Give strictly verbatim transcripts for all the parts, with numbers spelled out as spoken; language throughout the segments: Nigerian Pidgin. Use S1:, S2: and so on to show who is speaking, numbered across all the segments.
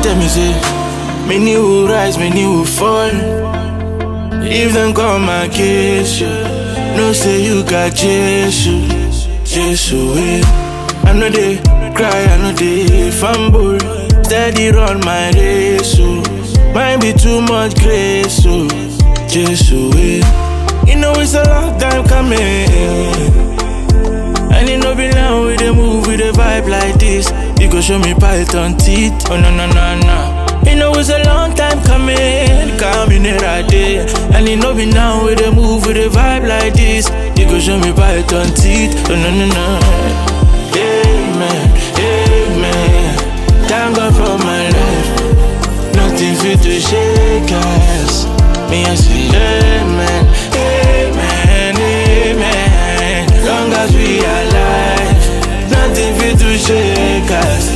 S1: don't tell me say, many will rise, many will fall. If them come against you, no say you got Jesus, Jesus way. I know they cry, I know they fumble. Steady run my race, so might be too much grace, so Jesus way. You know it's a long time coming. And it no be now with a move with a vibe like this. You go show me python teeth. Oh no no no no. You know it's a long time coming. Coming here right there. And it no be now with a move with a vibe like this. You go show me python teeth. Oh no no no. Amen, amen. Thank God for my life. Nothing fit to shake us. Me I say amen, amen, amen. Long as we are alive, nothing fit to shake us.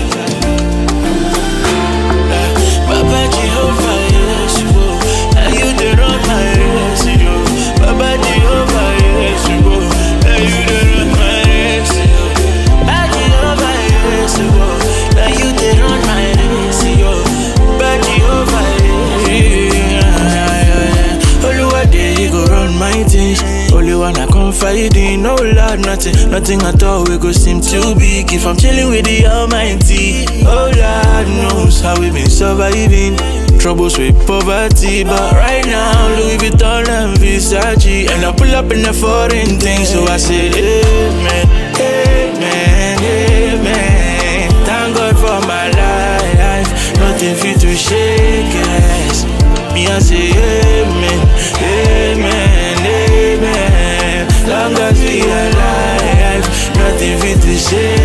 S1: Baba Jehovah, yes, you go. Now you the run my race, yo. Baba Jehovah, yes, you go. Now you the run my race, yo. Baba Jehovah, yes, you go. Now you the run my race, yo. Baba Jehovah, yeah. Only one day you go run my things. Only one I confide in, no lord, nothing, nothing at all. We go seem too big if I'm chilling with the Almighty. Oh Lord knows how we been surviving. Troubles with poverty, but right now Louis Vuitton and Versace, and I pull up in the foreign things. So I say amen, amen, amen. Thank God for my life. Nothing fit to shake us. Me I say amen, amen, amen. Long as we alive, nothing fit to shake.